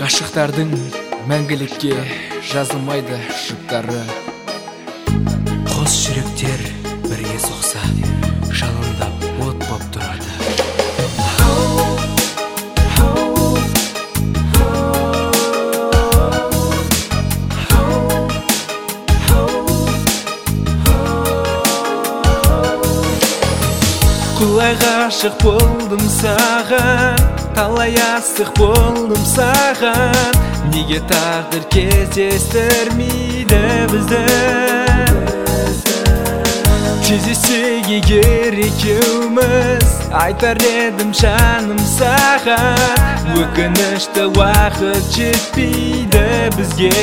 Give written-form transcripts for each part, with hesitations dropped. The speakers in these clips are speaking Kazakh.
Ғашықтардың мәңгілікке жазылмайды жұптары. Қос жүректер бірге соқса, жалындап от боп тұрады. Құлай ғашық болдым саған, талай асық болдым саған. Неге тағдыр кездестірмейді бізді? Кездессек егер екеуміз, айтар едім жаным саған. Өкінішті уақыт жетпейді бізге.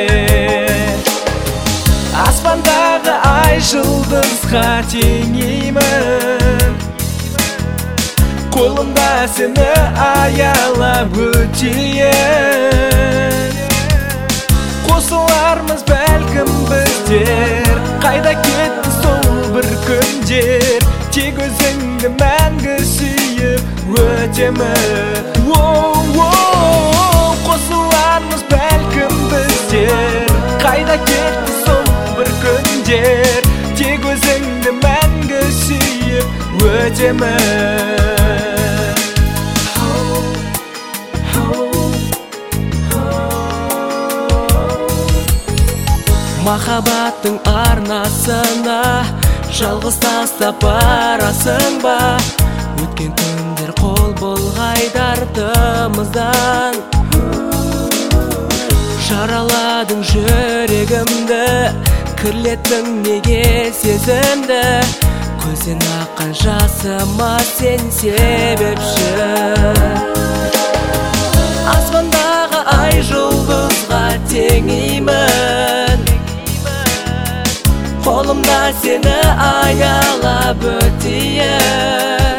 Аспандағы ай жұлдызға теңеймін, қолымда сені аялап өтейін. Қосылармыз бәлкім біздер, қайда кетті сол бір күндер. Тек өзіңді мәңгі сүйіп өтемін. Қосылармыз бәлкім біздер, қайда кетті сол бір күндер. Тек өзіңді мәңгі сүйіп өтемін. Махаббаттың арнасына жалғыз тастап барасың ба? Өткен күндер қол бұлғай артымыздан. Жараладың жүрегімді, кірлеттің неге сезімді. Көзден аққан жасыма сен себепші. Аспандағы ай жұлдызға теңеймін, қолымда сені аялап өтейін.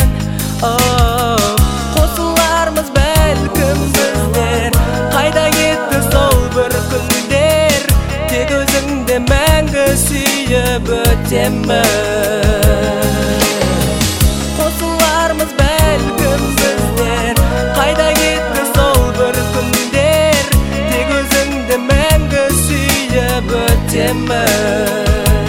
Қосылармыз бәлкім біздер, қайда кетті сол бір күндер. Тек өзіңді мәңгі сүйіп өтемін. Қосылармыз бәлкім біздер, қайда кетті сол бір күндер. Тек өзіңді мәңгі сүйіп өтемін.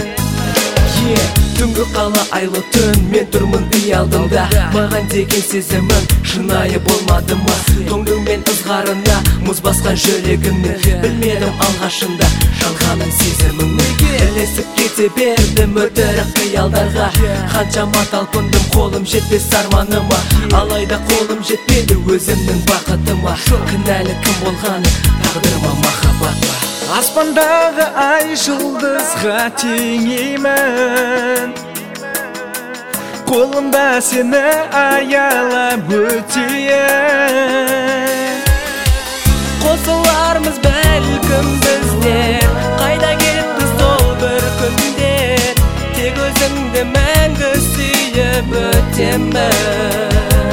Түнгі қала айлы түн, мен тұрмын ұялдымда. Маған деген сезімің шынайы болмады ма? Тоңдыңмен ызғарына мұз басқан жүрегімнен. Білмедім алғашында жалғанын сезіміңнен. Ілесіп кете бердім өтірік қиялдарға. Қаншама талпындым, қолым жетпес арманыма. Алайда қолым жетпеді өзімнің бақытыма. Кінәлі кім болғаны, тағдырыма махаббат па? Аспандағы ай жұлдызға теңеймін, қолымда сені аялап өтейін. Қосылармыз бәлкім біздер, қайда кетті сол бір күндер. Тек өзіңді мәңгі сүйіп өтемін.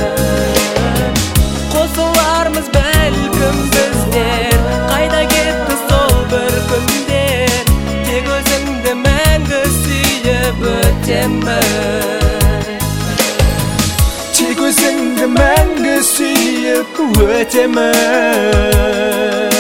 Қосылармыз бәлкім біздер, қайда кетті сол бір күндер. Тек өзіңді мәңгі сүйіп өтемін. Тек өзіңді мәңгі сүйіп өтемін.